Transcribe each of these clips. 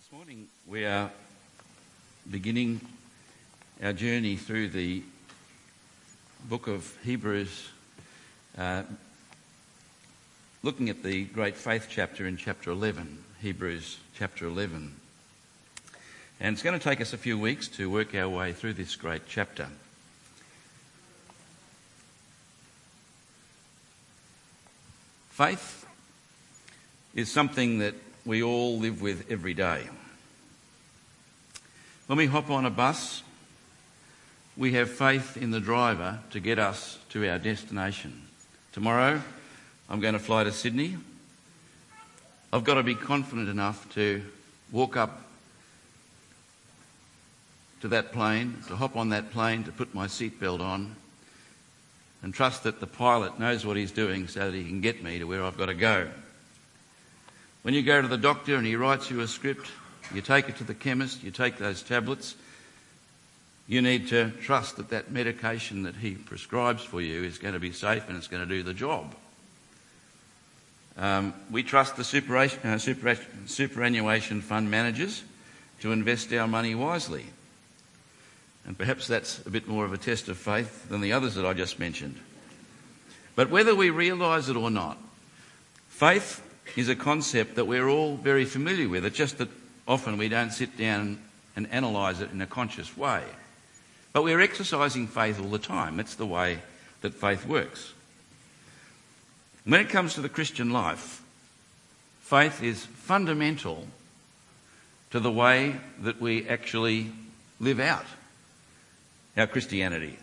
This morning we are beginning our journey through the book of Hebrews, looking at the great faith chapter in chapter 11, Hebrews chapter 11. And it's going to take us a few weeks to work our way through this great chapter. Faith is something that we all live with every day. When we hop on a bus, we have faith in the driver to get us to our destination. Tomorrow, I'm going to fly to Sydney. I've got to be confident enough to walk up to that plane, to hop on that plane, to put my seatbelt on, and trust that the pilot knows what he's doing so that he can get me to where I've got to go. When you go to the doctor and he writes you a script, you take it to the chemist, you take those tablets, you need to trust that that medication that he prescribes for you is going to be safe and it's going to do the job. We trust the superannuation fund managers to invest our money wisely. And perhaps that's a bit more of a test of faith than the others that I just mentioned. But whether we realise it or not, faith is a concept that we're all very familiar with. It's just that often we don't sit down and analyse it in a conscious way. But we're exercising faith all the time. That's the way that faith works. When it comes to the Christian life, faith is fundamental to the way that we actually live out our Christianity.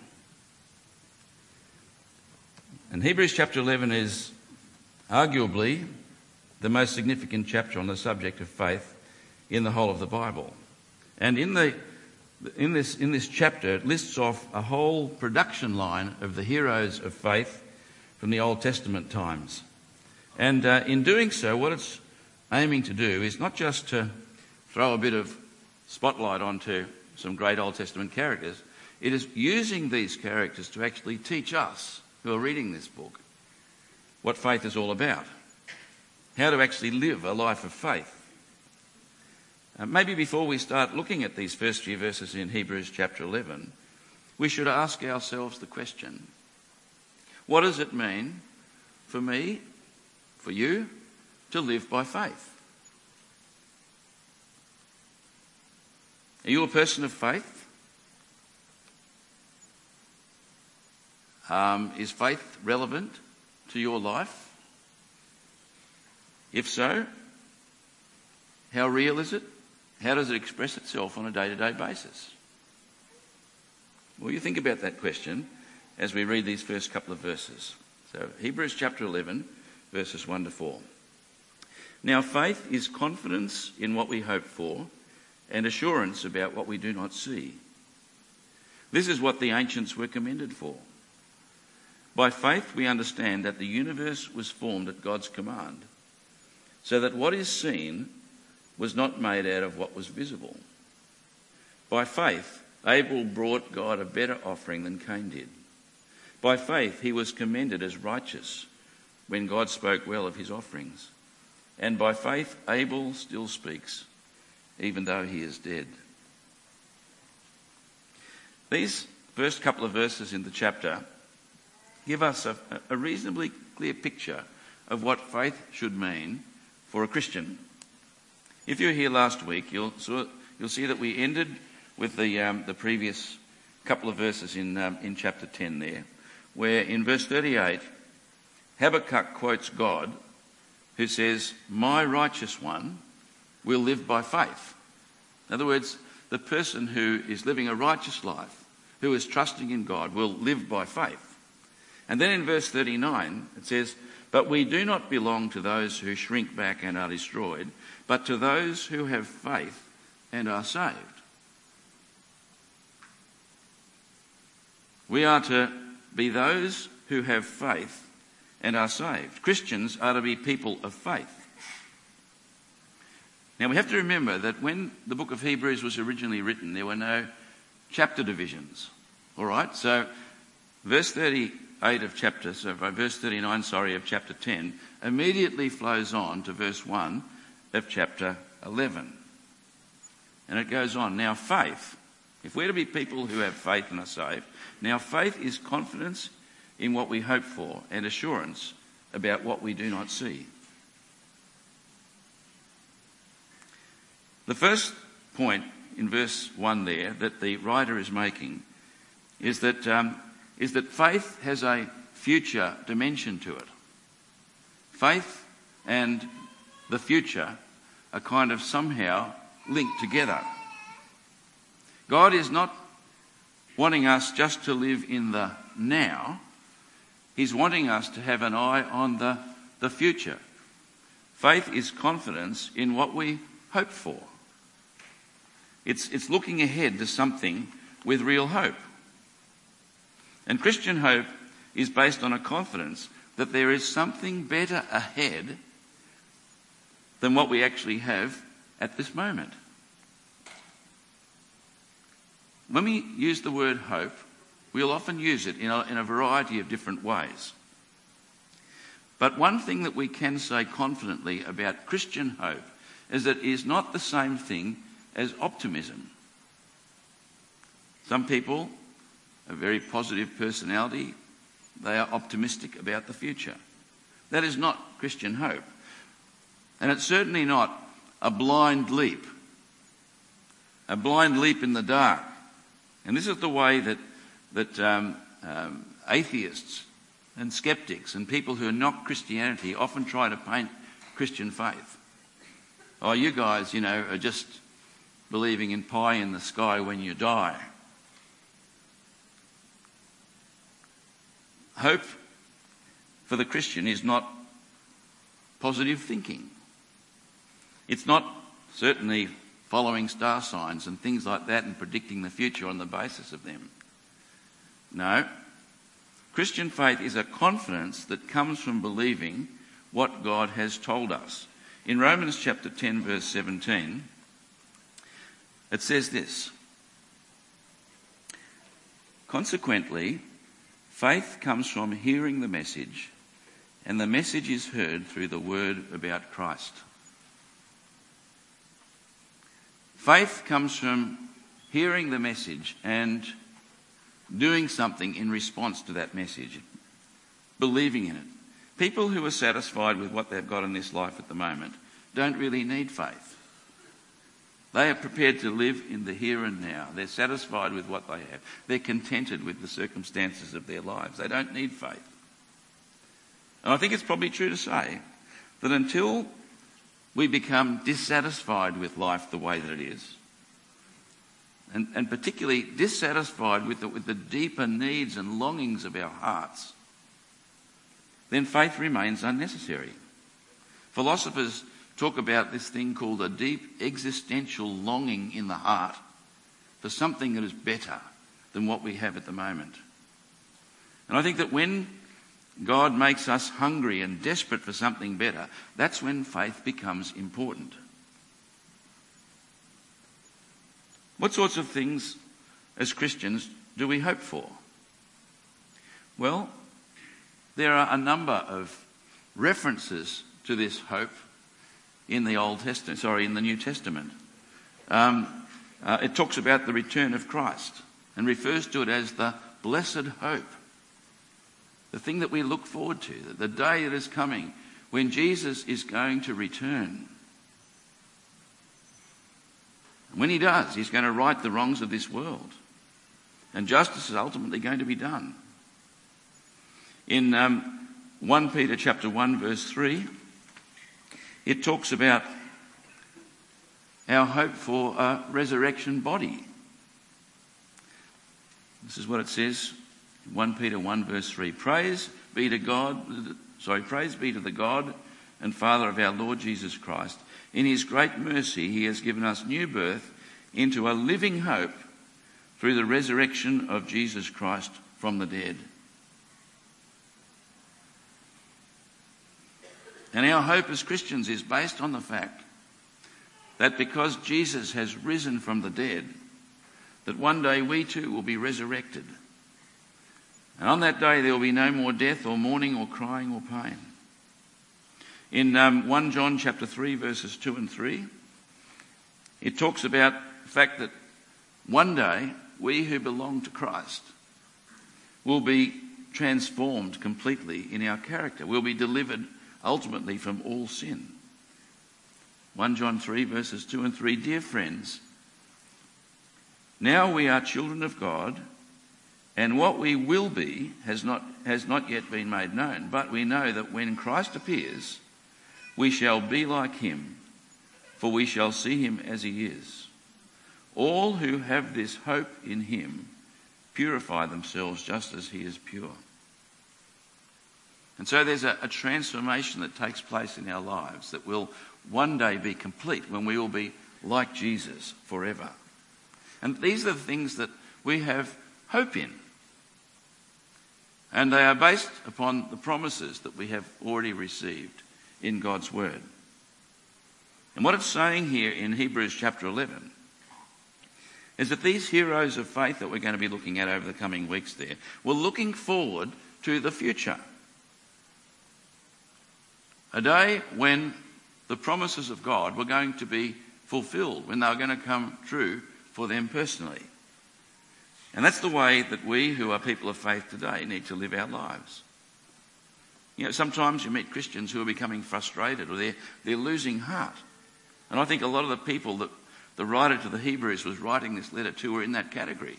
And Hebrews chapter 11 is arguably the most significant chapter on the subject of faith in the whole of the Bible. And in this chapter, it lists off a whole production line of the heroes of faith from the Old Testament times. And in doing so, what it's aiming to do is not just to throw a bit of spotlight onto some great Old Testament characters. It is using these characters to actually teach us who are reading this book what faith is all about, how to actually live a life of faith. Maybe before we start looking at these first few verses in Hebrews chapter 11, we should ask ourselves the question, what does it mean for me, for you, to live by faith? Are you a person of faith? Is faith relevant to your life? If so, how real is it? How does it express itself on a day-to-day basis? Well, you think about that question as we read these first couple of verses. So, Hebrews chapter 11, verses 1 to 4. Now, faith is confidence in what we hope for and assurance about what we do not see. This is what the ancients were commended for. By faith, we understand that the universe was formed at God's command, so that what is seen was not made out of what was visible. By faith, Abel brought God a better offering than Cain did. By faith, he was commended as righteous when God spoke well of his offerings. And by faith, Abel still speaks, even though he is dead. These first couple of verses in the chapter give us a reasonably clear picture of what faith should mean for a Christian. If you were here last week, you'll see that we ended with the previous couple of verses in chapter 10 there, where in verse 38, Habakkuk quotes God, who says, "My righteous one will live by faith." In other words, the person who is living a righteous life, who is trusting in God, will live by faith. And then in verse 39, it says, "But we do not belong to those who shrink back and are destroyed, but to those who have faith and are saved." We are to be those who have faith and are saved. Christians are to be people of faith. Now we have to remember that when the book of Hebrews was originally written, there were no chapter divisions. All right, so verse 38 of chapter, so verse 39, of chapter 10, immediately flows on to verse 1 of chapter 11. And it goes on. Now faith, if we're to be people who have faith and are saved, now faith is confidence in what we hope for and assurance about what we do not see. The first point in verse 1 there that the writer is making is that faith has a future dimension to it. Faith and the future are kind of somehow linked together. God is not wanting us just to live in the now. He's wanting us to have an eye on the future. Faith is confidence in what we hope for. It's looking ahead to something with real hope. And Christian hope is based on a confidence that there is something better ahead than what we actually have at this moment. When we use the word hope, we'll often use it in a variety of different ways. But one thing that we can say confidently about Christian hope is that it is not the same thing as optimism. Some people, a very positive personality, they are optimistic about the future. That is not Christian hope. And it's certainly not a blind leap in the dark. And this is the way that atheists and skeptics and people who knock Christianity often try to paint Christian faith. Oh, you guys, are just believing in pie in the sky when you die. Hope for the Christian is not positive thinking. It's not certainly following star signs and things like that and predicting the future on the basis of them. No. Christian faith is a confidence that comes from believing what God has told us. In Romans chapter 10, verse 17, it says this: consequently, faith comes from hearing the message, and the message is heard through the word about Christ. Faith comes from hearing the message and doing something in response to that message, believing in it. People who are satisfied with what they've got in this life at the moment don't really need faith. They are prepared to live in the here and now. They're satisfied with what they have. They're contented with the circumstances of their lives. They don't need faith. And I think it's probably true to say that until we become dissatisfied with life the way that it is, and particularly dissatisfied with the deeper needs and longings of our hearts, then faith remains unnecessary. Philosophers talk about this thing called a deep existential longing in the heart for something that is better than what we have at the moment. And I think that when God makes us hungry and desperate for something better, that's when faith becomes important. What sorts of things as Christians do we hope for? Well, there are a number of references to this hope in the in the New Testament. It talks about the return of Christ and refers to it as the blessed hope. The thing that we look forward to, the day that is coming when Jesus is going to return. When he does, he's going to right the wrongs of this world. And justice is ultimately going to be done. In 1 Peter chapter 1 verse 3, it talks about our hope for a resurrection body. This is what it says, 1 Peter 1 verse 3. Praise be to the God and Father of our Lord Jesus Christ. In his great mercy, he has given us new birth into a living hope through the resurrection of Jesus Christ from the dead. And our hope as Christians is based on the fact that because Jesus has risen from the dead, that one day we too will be resurrected. And on that day there will be no more death or mourning or crying or pain. In 1 John chapter 3 verses 2 and 3, it talks about fact that one day we who belong to Christ will be transformed completely in our character. We'll be delivered ultimately from all sin. 1 John 3 verses 2 and 3, dear friends, now we are children of God, and what we will be has not yet been made known. But we know that when Christ appears, we shall be like him, for we shall see him as he is. All who have this hope in him purify themselves just as he is pure. And so there's a transformation that takes place in our lives that will one day be complete, when we will be like Jesus forever. And these are the things that we have hope in. And they are based upon the promises that we have already received in God's word. And what it's saying here in Hebrews chapter 11 is that these heroes of faith that we're going to be looking at over the coming weeks there were looking forward to the future. A day when the promises of God were going to be fulfilled, when they were going to come true for them personally. And that's the way that we who are people of faith today need to live our lives. You know, sometimes you meet Christians who are becoming frustrated, or they're losing heart. And I think a lot of the people that the writer to the Hebrews was writing this letter to were in that category.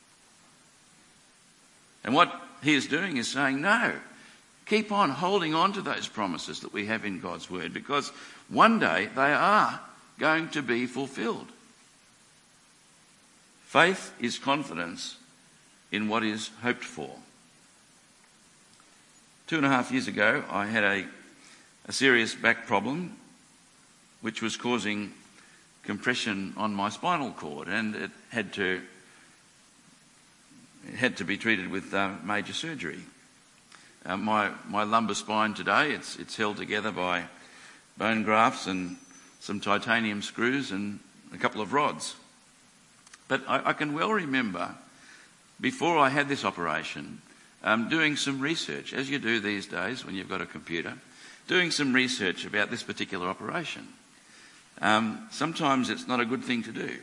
And what he is doing is saying, no, keep on holding on to those promises that we have in God's word, because one day they are going to be fulfilled. Faith is confidence in what is hoped for. 2.5 years ago, I had a serious back problem which was causing compression on my spinal cord, and it had to be treated with major surgery. My lumbar spine today, it's held together by bone grafts and some titanium screws and a couple of rods. But I can well remember, before I had this operation, doing some research, as you do these days when you've got a computer, doing some research about this particular operation. Sometimes it's not a good thing to do.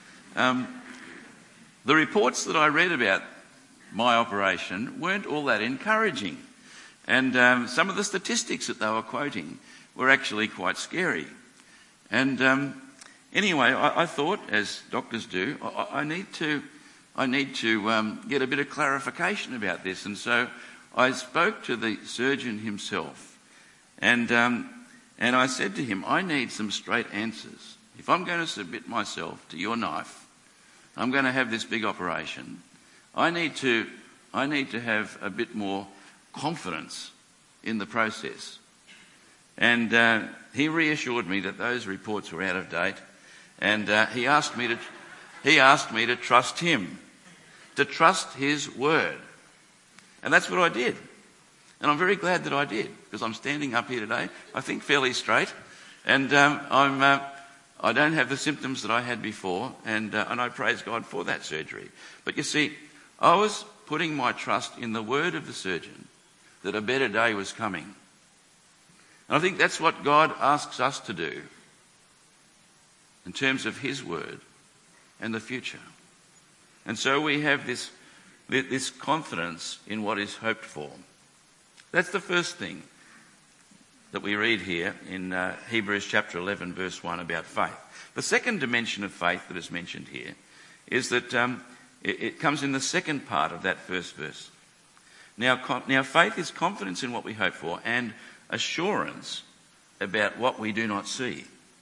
The reports that I read about my operation weren't all that encouraging. And some of the statistics that they were quoting were actually quite scary. And anyway, I thought, as doctors do, I need to get a bit of clarification about this. And so I spoke to the surgeon himself, and I said to him, I need some straight answers. If I'm going to submit myself to your knife, I'm going to have this big operation, I need to have a bit more confidence in the process. And he reassured me that those reports were out of date, and he asked me to trust him, to trust his word. And that's what I did. And I'm very glad that I did, because I'm standing up here today, I think fairly straight, and I don't have the symptoms that I had before, and I praise God for that surgery. But you see, I was putting my trust in the word of the surgeon that a better day was coming. And I think that's what God asks us to do in terms of his word and the future. And so we have this confidence in what is hoped for. That's the first thing that we read here in Hebrews chapter 11 verse 1 about faith. The second dimension of faith that is mentioned here is that it comes in the second part of that first verse. Now faith is confidence in what we hope for and assurance about what we do not see.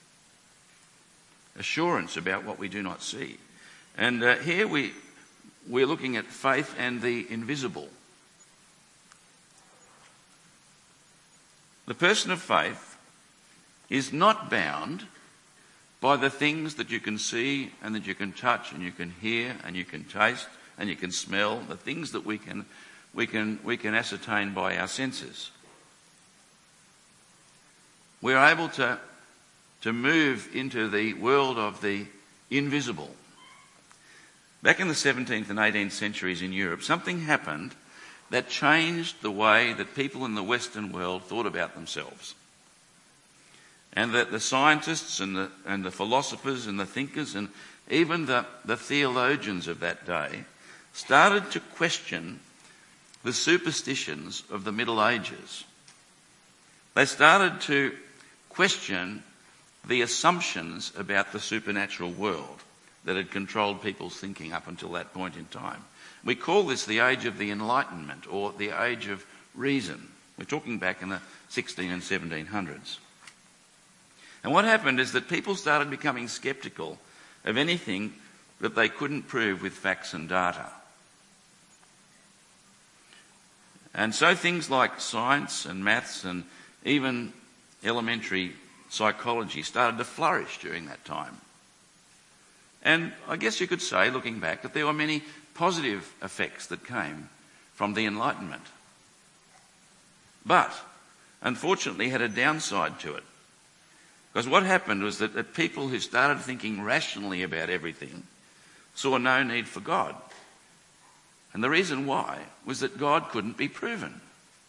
Assurance about what we do not see. And here we're looking at faith and the invisible. The person of faith is not bound by the things that you can see and that you can touch and you can hear and you can taste and you can smell, the things that we can ascertain by our senses. We're able to move into the world of the invisible. Back in the 17th and 18th centuries in Europe, something happened that changed the way that people in the Western world thought about themselves. And that the scientists and the philosophers and the thinkers and even the theologians of that day started to question the superstitions of the Middle Ages. They started to question the assumptions about the supernatural world that had controlled people's thinking up until that point in time. We call this the age of the Enlightenment, or the age of reason. We're talking back in the 16 and 1700s. And what happened is that people started becoming sceptical of anything that they couldn't prove with facts and data. And so things like science and maths and even elementary psychology started to flourish during that time. And I guess you could say, looking back, that there were many positive effects that came from the Enlightenment. But, unfortunately, had a downside to it. Because what happened was that people who started thinking rationally about everything saw no need for God. And the reason why was that God couldn't be proven.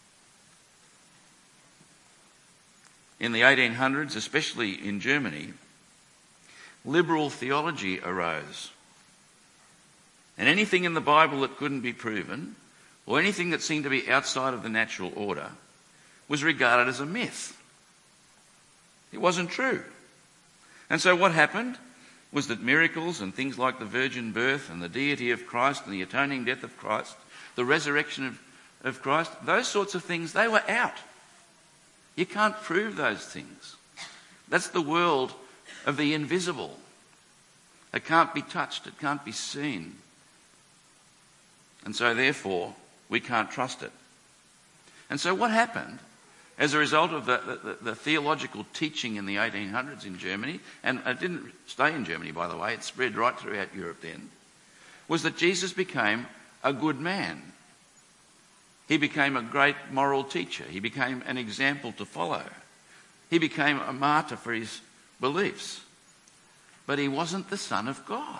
In the 1800s, especially in Germany, liberal theology arose. And anything in the Bible that couldn't be proven, or anything that seemed to be outside of the natural order, was regarded as a myth. It wasn't true. And so what happened was that miracles and things like the virgin birth and the deity of Christ and the atoning death of Christ, the resurrection of Christ, those sorts of things, they were out. You can't prove those things. That's the world of the invisible. It can't be touched. It can't be seen. And so therefore, we can't trust it. And so what happened as a result of the theological teaching in the 1800s in Germany, and it didn't stay in Germany, by the way, it spread right throughout Europe then, was that Jesus became a good man. He became a great moral teacher. He became an example to follow. He became a martyr for his beliefs. But he wasn't the Son of God.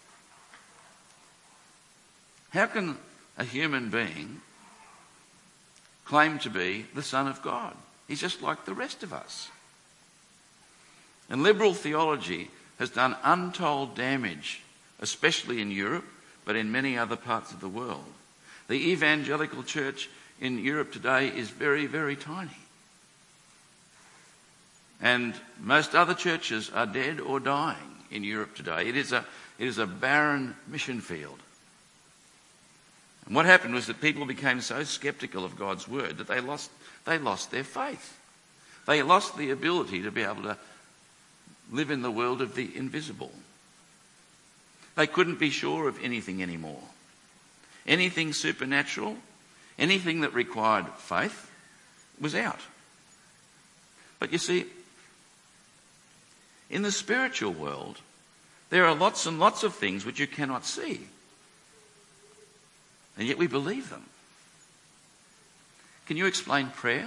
How can a human being claim to be the Son of God? He's just like the rest of us. And liberal theology has done untold damage, especially in Europe, but in many other parts of the world. The evangelical church in Europe today is very, very tiny. And most other churches are dead or dying in Europe today. It is a barren mission field. And what happened was that people became so sceptical of God's word that they lost their faith. They lost the ability to be able to live in the world of the invisible. They couldn't be sure of anything anymore. Anything supernatural, anything that required faith, was out. But you see, in the spiritual world, there are lots and lots of things which you cannot see. And yet we believe them. Can you explain prayer?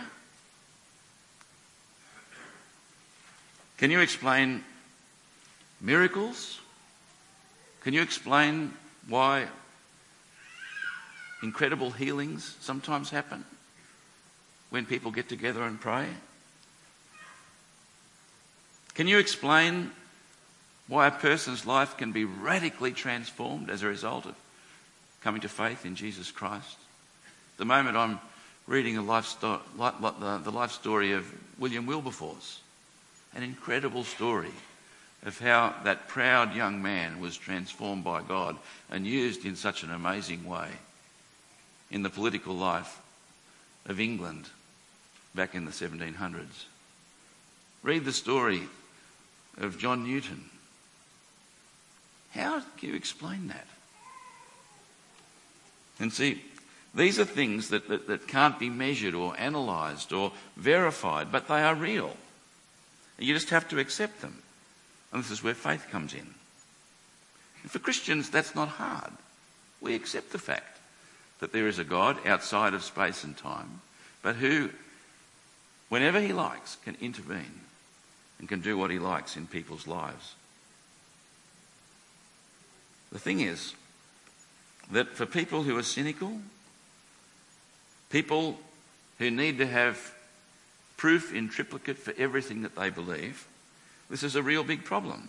Can you explain miracles? Can you explain why incredible healings sometimes happen when people get together and pray? Can you explain why a person's life can be radically transformed as a result of coming to faith in Jesus Christ? At the moment I'm reading the life story of William Wilberforce, an incredible story of how that proud young man was transformed by God and used in such an amazing way in the political life of England back in the 1700s. Read the story of John Newton. How can you explain that? And see, these are things that can't be measured or analysed or verified, but they are real. And you just have to accept them. And this is where faith comes in. And for Christians, that's not hard. We accept the fact that there is a God outside of space and time, but who, whenever he likes, can intervene and can do what he likes in people's lives. The thing is that for people who are cynical, people who need to have proof in triplicate for everything that they believe, this is a real big problem.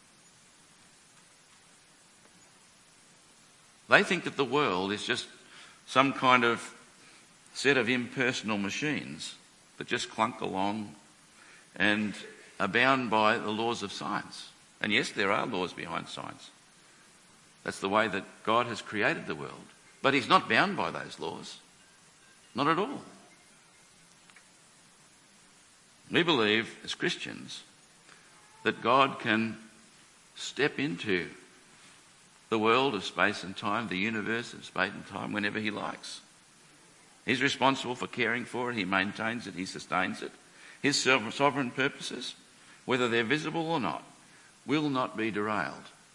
They think that the world is just some kind of set of impersonal machines that just clunk along and are bound by the laws of science. And yes, there are laws behind science. That's the way that God has created the world. But he's not bound by those laws. Not at all. We believe as Christians that God can step into the world of space and time, the universe of space and time, whenever he likes. He's responsible for caring for it. He maintains it. He sustains it. His sovereign purposes, whether they're visible or not, will not be derailed.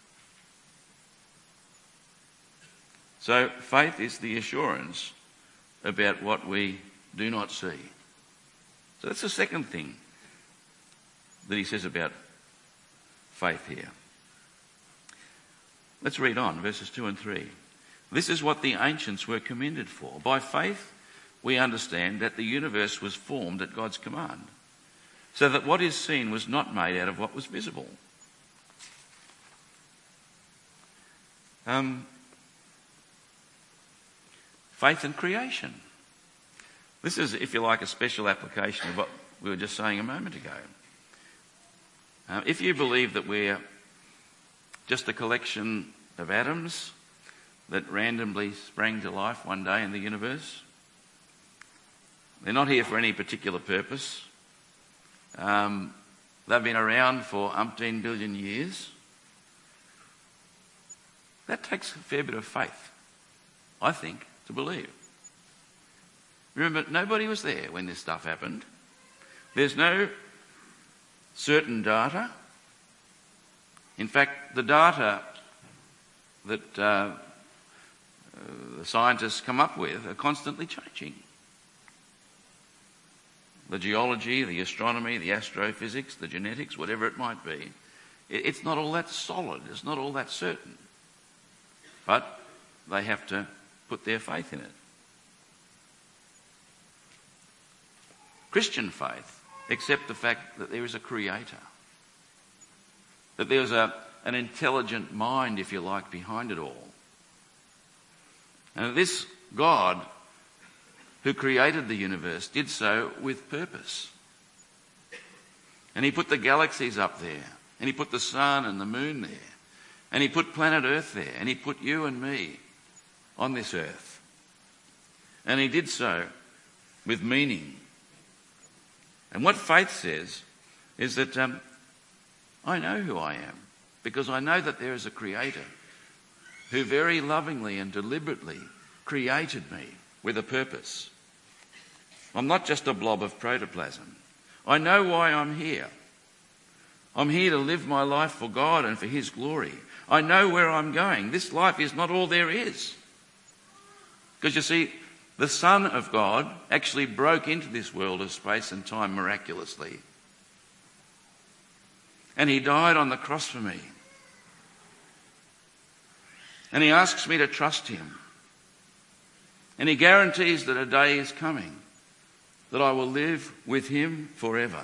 So faith is the assurance about what we do not see. So that's the second thing that he says about faith here. Let's read on, verses 2 and 3. This is what the ancients were commended for. By faith, we understand that the universe was formed at God's command, so that what is seen was not made out of what was visible. Faith and creation. This is, if you like, a special application of what we were just saying a moment ago. If you believe that we're just a collection of atoms that randomly sprang to life one day in the universe, they're not here for any particular purpose. They've been around for umpteen billion years. That takes a fair bit of faith, I think, to believe. Remember, nobody was there when this stuff happened. There's no certain data. In fact, the data that the scientists come up with are constantly changing. The geology, the astronomy, the astrophysics, the genetics, whatever it might be, it's not all that solid, it's not all that certain. But they have to put their faith in it. Christian faith accepts the fact that there is a creator, that there's an intelligent mind, if you like, behind it all. And this God who created the universe did so with purpose. And he put the galaxies up there, and he put the sun and the moon there, and he put planet Earth there, and he put you and me on this earth. And he did so with meaning. And what faith says is that I know who I am, because I know that there is a creator who very lovingly and deliberately created me with a purpose. I'm not just a blob of protoplasm. I know why I'm here. I'm here to live my life for God and for his glory. I know where I'm going. This life is not all there is. Because you see, the Son of God actually broke into this world of space and time miraculously. And he died on the cross for me. And he asks me to trust him. And he guarantees that a day is coming that I will live with him forever.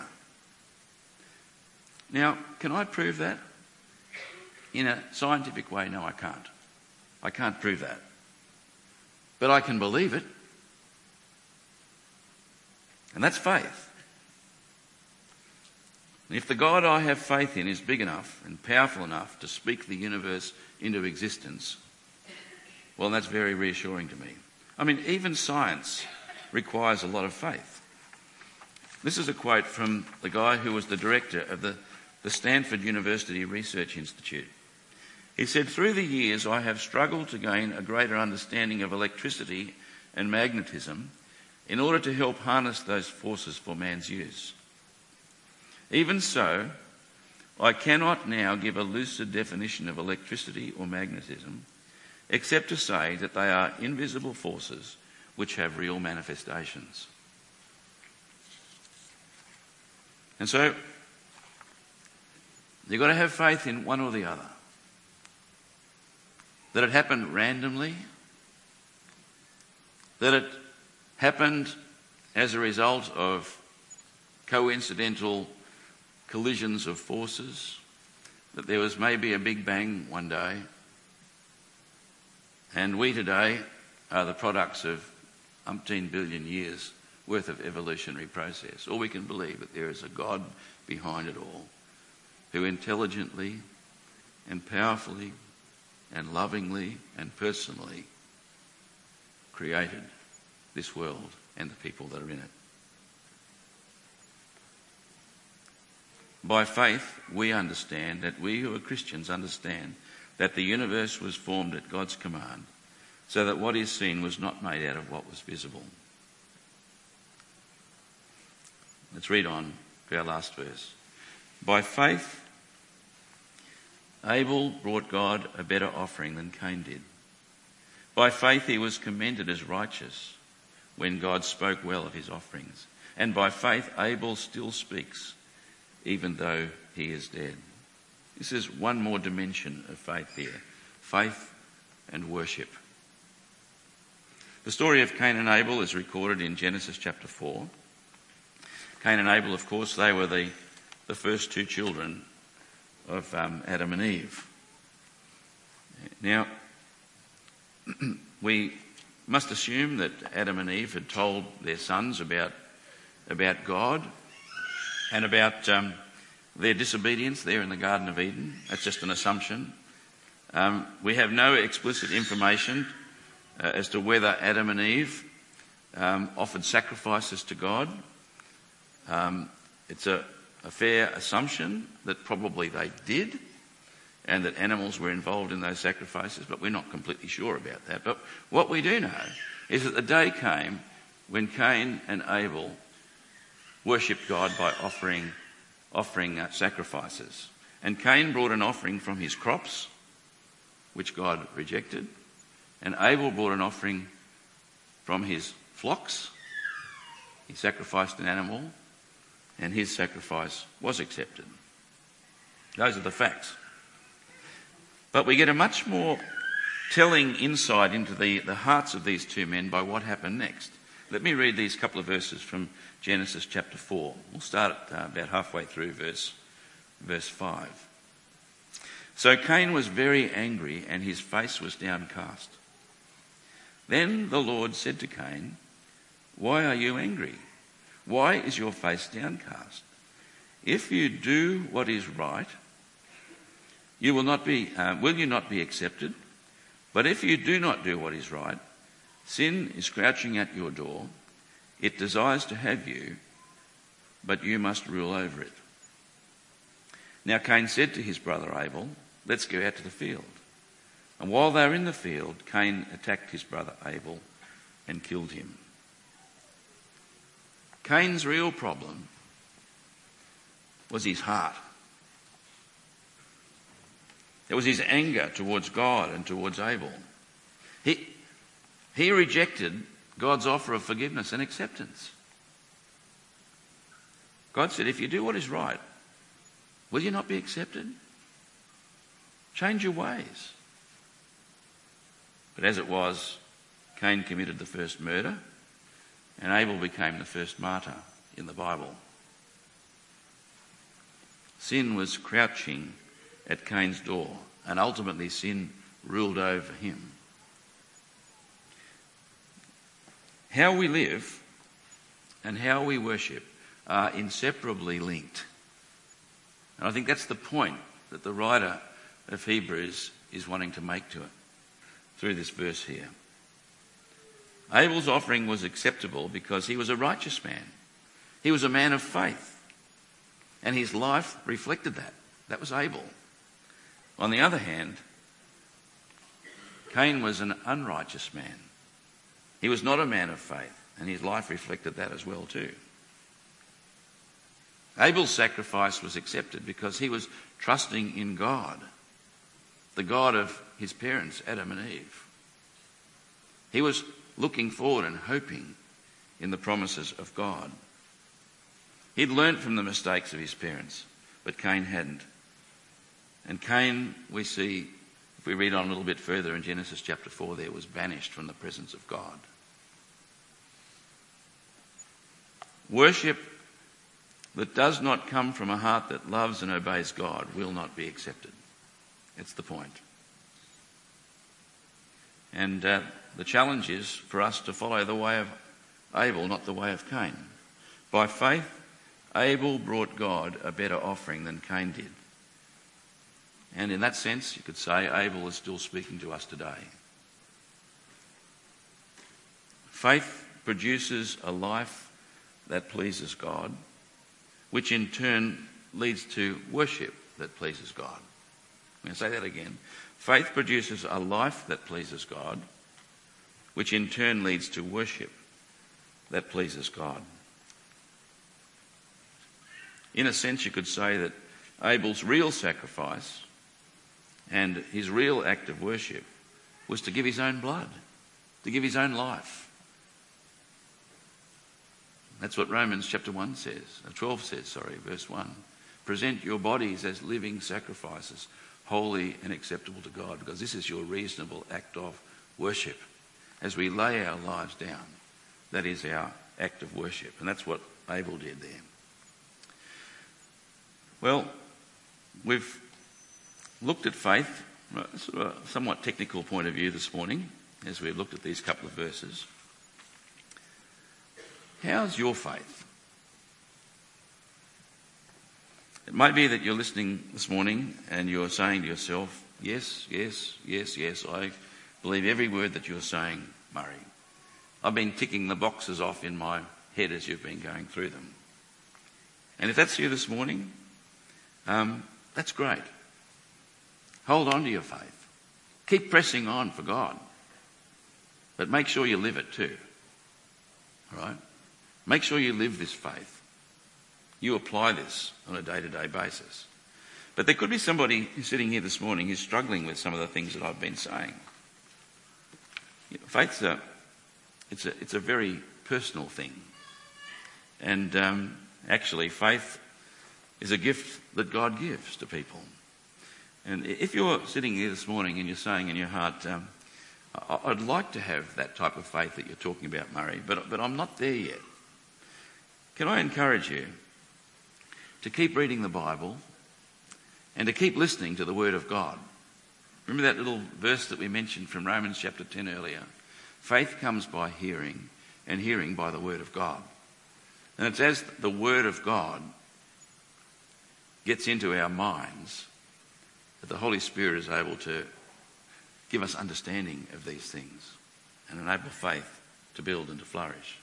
Now, can I prove that in a scientific way? No, I can't. I can't prove that. But I can believe it. And that's faith. And if the God I have faith in is big enough and powerful enough to speak the universe into existence, well, that's very reassuring to me. I mean, even science requires a lot of faith. This is a quote from the guy who was the director of the Stanford University Research Institute. He said, "Through the years, I have struggled to gain a greater understanding of electricity and magnetism in order to help harness those forces for man's use. Even so, I cannot now give a lucid definition of electricity or magnetism, except to say that they are invisible forces which have real manifestations." And so, you've got to have faith in one or the other. That it happened randomly, that it happened as a result of coincidental collisions of forces, that there was maybe a Big Bang one day, and we today are the products of umpteen billion years worth of evolutionary process. Or we can believe that there is a God behind it all, who intelligently and powerfully and lovingly and personally created this world and the people that are in it. By faith, we understand that we who are Christians understand that the universe was formed at God's command, so that what is seen was not made out of what was visible. Let's read on to our last verse. By faith, Abel brought God a better offering than Cain did. By faith he was commended as righteous when God spoke well of his offerings. And by faith Abel still speaks, even though he is dead. This is one more dimension of faith here. Faith and worship. The story of Cain and Abel is recorded in Genesis chapter 4. Cain and Abel, of course, they were the first two children of Adam and Eve. Now, we must assume that Adam and Eve had told their sons about God and about their disobedience there in the Garden of Eden. That's just an assumption. We have no explicit information as to whether Adam and Eve offered sacrifices to God. It's a fair assumption that probably they did, and that animals were involved in those sacrifices, but we're not completely sure about that. But what we do know is that the day came when Cain and Abel worshipped God by offering sacrifices. And Cain brought an offering from his crops, which God rejected, and Abel brought an offering from his flocks. He sacrificed an animal, and his sacrifice was accepted. Those are the facts. But we get a much more telling insight into the hearts of these two men by what happened next. Let me read these couple of verses from Genesis chapter 4. We'll start about halfway through verse 5. So Cain was very angry, and his face was downcast. Then the Lord said to Cain, "Why are you angry? Why is your face downcast? If you do what is right, will you not be accepted? But if you do not do what is right, sin is crouching at your door. It desires to have you, but you must rule over it." Now Cain said to his brother Abel, "Let's go out to the field." And while they were in the field, Cain attacked his brother Abel and killed him. Cain's real problem was his heart. It was his anger towards God and towards Abel. He rejected God's offer of forgiveness and acceptance. God said, "If you do what is right, will you not be accepted? Change your ways." But as it was, Cain committed the first murder, and Abel became the first martyr in the Bible. Sin was crouching at Cain's door, and ultimately sin ruled over him. How we live and how we worship are inseparably linked. And I think that's the point that the writer of Hebrews is wanting to make to it through this verse here. Abel's offering was acceptable because he was a righteous man. He was a man of faith, and his life reflected that. That was Abel. On the other hand, Cain was an unrighteous man. He was not a man of faith, and his life reflected that as well too. Abel's sacrifice was accepted because he was trusting in God, the God of his parents, Adam and Eve. He was looking forward and hoping in the promises of God. He'd learnt from the mistakes of his parents, but Cain hadn't. And Cain, we see, if we read on a little bit further in Genesis chapter 4, there was banished from the presence of God. Worship that does not come from a heart that loves and obeys God will not be accepted. That's the point. And the challenge is for us to follow the way of Abel, not the way of Cain. By faith, Abel brought God a better offering than Cain did. And in that sense, you could say Abel is still speaking to us today. Faith produces a life that pleases God, which in turn leads to worship that pleases God. I'm going to say that again. Faith produces a life that pleases God, which in turn leads to worship that pleases God. In a sense, you could say that Abel's real sacrifice and his real act of worship was to give his own blood, to give his own life. That's what Romans chapter 12 says, verse 1. Present your bodies as living sacrifices, holy and acceptable to God, because this is your reasonable act of worship. As we lay our lives down, that is our act of worship. And that's what Abel did there. Well, we've looked at faith from a sort of somewhat technical point of view this morning, as we've looked at these couple of verses. How's your faith? It might be that you're listening this morning and you're saying to yourself, yes, I believe every word that you're saying, Murray. I've been ticking the boxes off in my head as you've been going through them. And if that's you this morning, that's great. Hold on to your faith. Keep pressing on for God. But make sure you live it too. All right? Make sure you live this faith. You apply this on a day-to-day basis. But there could be somebody who's sitting here this morning who's struggling with some of the things that I've been saying. You know, faith's it's a very personal thing. And actually, faith is a gift that God gives to people. And if you're sitting here this morning and you're saying in your heart, I'd like to have that type of faith that you're talking about, Murray, but I'm not there yet. Can I encourage you to keep reading the Bible and to keep listening to the Word of God? Remember that little verse that we mentioned from Romans chapter 10 earlier? Faith comes by hearing, and hearing by the Word of God. And it's as the Word of God gets into our minds that the Holy Spirit is able to give us understanding of these things and enable faith to build and to flourish.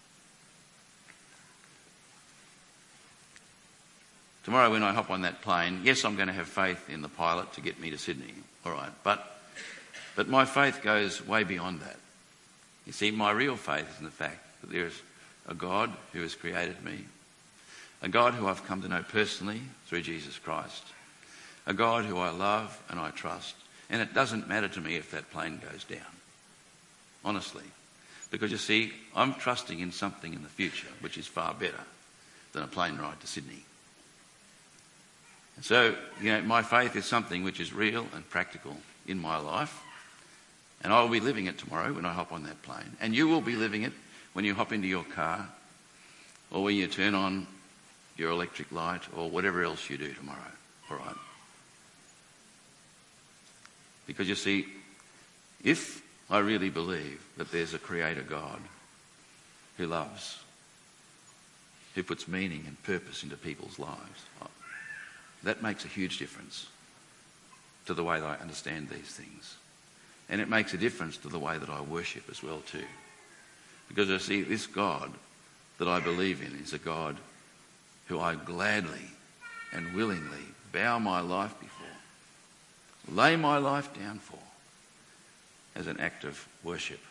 Tomorrow when I hop on that plane, yes, I'm going to have faith in the pilot to get me to Sydney, all right, but my faith goes way beyond that. You see, my real faith is in the fact that there is a God who has created me, a God who I've come to know personally through Jesus Christ, a God who I love and I trust, and it doesn't matter to me if that plane goes down, honestly, because you see, I'm trusting in something in the future which is far better than a plane ride to Sydney. And so, my faith is something which is real and practical in my life, and I will be living it tomorrow when I hop on that plane, and you will be living it when you hop into your car or when you turn on your electric light or whatever else you do tomorrow, all right? Because you see, if I really believe that there's a creator God who loves, who puts meaning and purpose into people's lives, that makes a huge difference to the way that I understand these things. And it makes a difference to the way that I worship as well too. Because I see this God that I believe in is a God who I gladly and willingly bow my life before, lay my life down for, as an act of worship.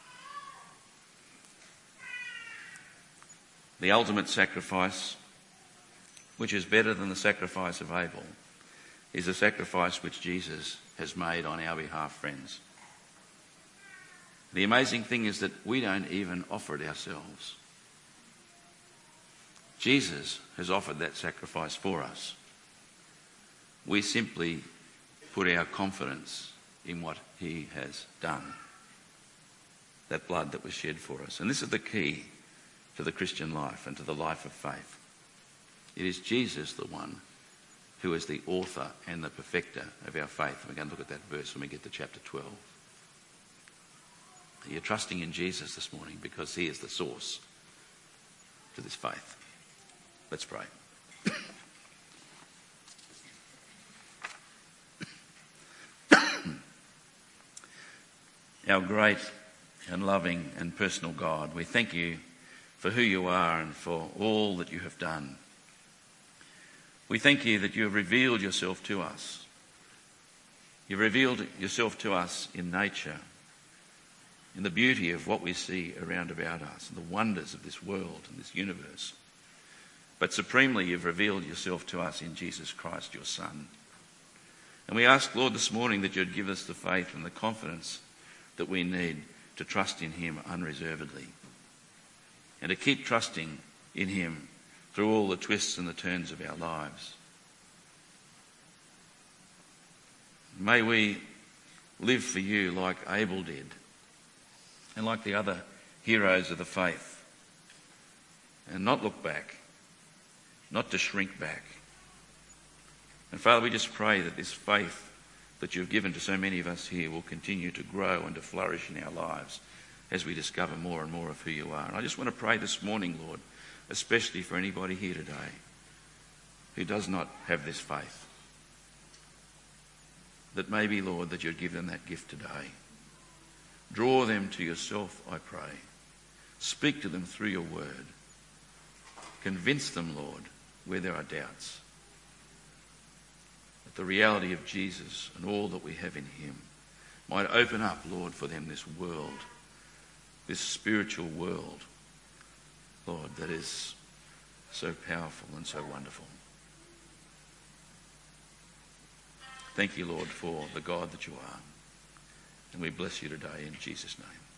The ultimate sacrifice, which is better than the sacrifice of Abel, is a sacrifice which Jesus has made on our behalf, friends. The amazing thing is that we don't even offer it ourselves. Jesus has offered that sacrifice for us. We simply put our confidence in what he has done, that blood that was shed for us. And this is the key to the Christian life and to the life of faith. It is Jesus, the one who is the author and the perfecter of our faith. We're going to look at that verse when we get to chapter 12. You're trusting in Jesus this morning because he is the source to this faith. Let's pray. Our great and loving and personal God, we thank you for who you are and for all that you have done. We thank you that you have revealed yourself to us. You've revealed yourself to us in nature, in the beauty of what we see around about us, and the wonders of this world and this universe. But supremely, you've revealed yourself to us in Jesus Christ, your Son. And we ask, Lord, this morning that you'd give us the faith and the confidence that we need to trust in him unreservedly and to keep trusting in him through all the twists and the turns of our lives. May we live for you like Abel did and like the other heroes of the faith, and not look back, not to shrink back. And Father, we just pray that this faith that you've given to so many of us here will continue to grow and to flourish in our lives as we discover more and more of who you are. And I just want to pray this morning, Lord, especially for anybody here today who does not have this faith, that maybe, Lord, that you'd give them that gift today. Draw them to yourself, I pray. Speak to them through your word. Convince them, Lord, where there are doubts, that the reality of Jesus and all that we have in him might open up, Lord, for them this world, this spiritual world, Lord, that is so powerful and so wonderful. Thank you, Lord, for the God that you are. And we bless you today in Jesus' name.